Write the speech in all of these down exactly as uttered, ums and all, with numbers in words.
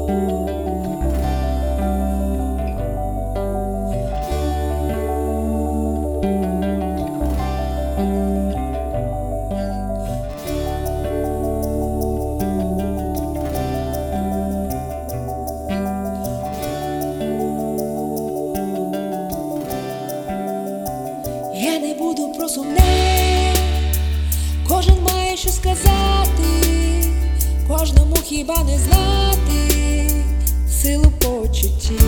Я не буду про сумне, кожен має що сказати, кожному хіба не знати силу почуттів.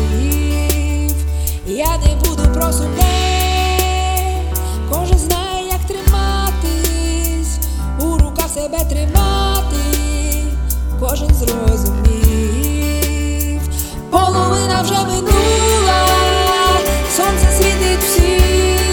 Я не буду про сумне, кожен знає, як триматись, у руках себе тримати, кожен зрозумів. Половина вже минула, сонце світить всім.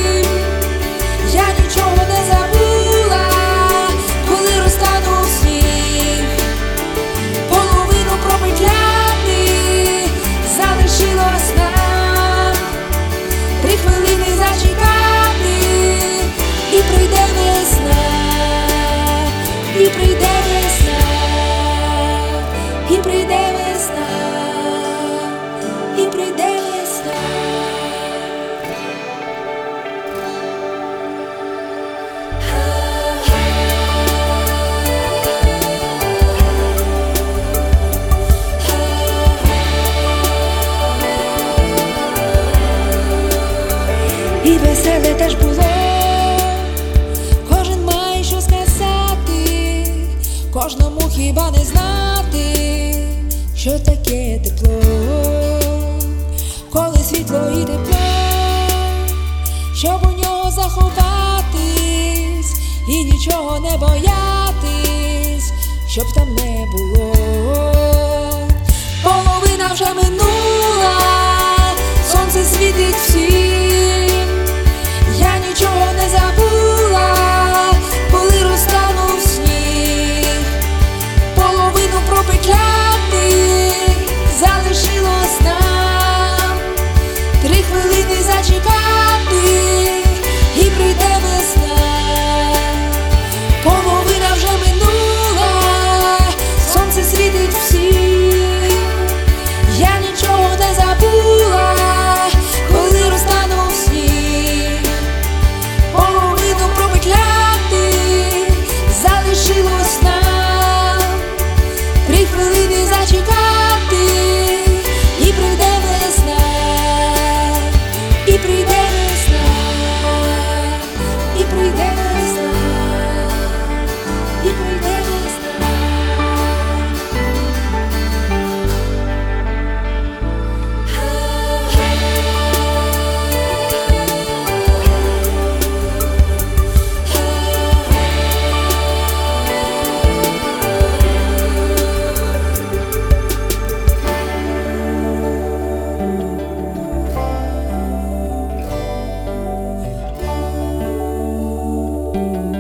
Я нічого не забула, коли розтану в сніг. Половину пропетляти залишилось нам, три хвилини зачекати, і прийде весна, і прийде весна, і прийде весна, і прийде весна. І веселе теж було, кожен має що сказати, кожному хіба не знати, що таке тепло, коли світло і тепло, щоб у нього заховатись і нічого не боятись, щоб там не було. Половина вже минула, сонце світить всім. Я нічого не забула, коли розтану в сніг. Половину пропетляти залишилось нам, три хвилини зачекати, і прийде весна. Половина вже минула, сонце світить всім. Я нічого не забула, коли розтану в сніг. Половину пропетляти залишилось нам, три хвилини зачекати, і прийде весна, і прийде весна, і прийде весна, і прийде весна. Thank you.